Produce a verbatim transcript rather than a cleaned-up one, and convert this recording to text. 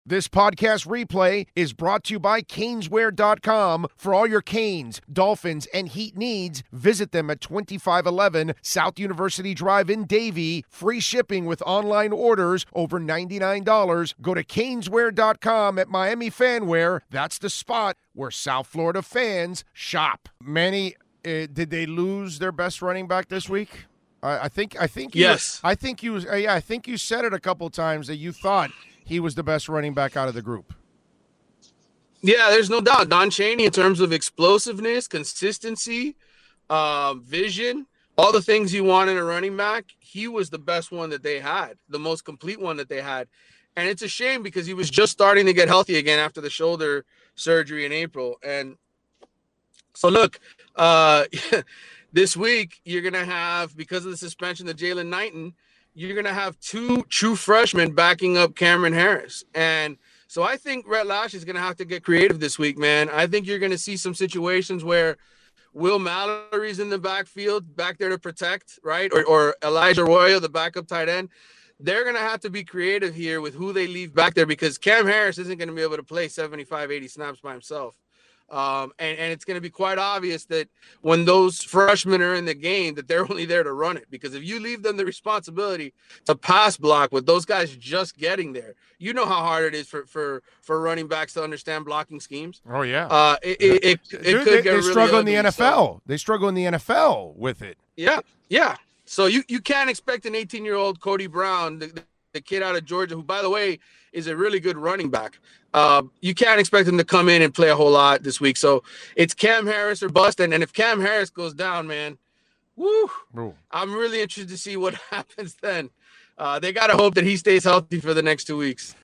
This podcast replay is brought to you by Caneswear dot com. For all your Canes, Dolphins, and Heat needs, visit them at twenty-five eleven South University Drive in Davie. Free shipping with online orders over ninety-nine dollars. Go to Caneswear dot com at Miami Fanwear. That's the spot where South Florida fans shop. Manny, uh, did they lose their best running back this week? I, I think. I think. You, yes. I think you. Uh, yeah. I think you said it a couple times that you thought he was the best running back out of the group. Yeah, there's no doubt. Don Chaney, in terms of explosiveness, consistency, uh, vision, all the things you want in a running back, he was the best one that they had, the most complete one that they had. And it's a shame because he was just starting to get healthy again after the shoulder surgery in April. And so, look, uh, this week you're going to have, because of the suspension of Jalen Knighton, you're going to have two true freshmen backing up Cameron Harris. And so I think Rhett Lash is going to have to get creative this week, man. I think you're going to see some situations where Will Mallory's in the backfield, back there to protect, right? Or, or Elijah Arroyo, the backup tight end. They're going to have to be creative here with who they leave back there because Cam Harris isn't going to be able to play seventy-five, eighty snaps by himself. Um, and, and it's going to be quite obvious that when those freshmen are in the game, that they're only there to run it. Because if you leave them the responsibility to pass block with those guys just getting there, you know how hard it is for for, for running backs to understand blocking schemes. Oh, yeah. Uh, it, yeah. it, it, it Dude, could they, get they really struggle in ugly, the N F L. So. They struggle in the N F L with it. Yeah, yeah. So you, you can't expect an eighteen-year-old Cody Brown, the, the kid out of Georgia, who, by the way, is a really good running back. Uh, you can't expect him to come in and play a whole lot this week. So it's Cam Harris or bust. And, and if Cam Harris goes down, man, woo, Ooh. I'm really interested to see what happens then. Uh, they got to hope that he stays healthy for the next two weeks.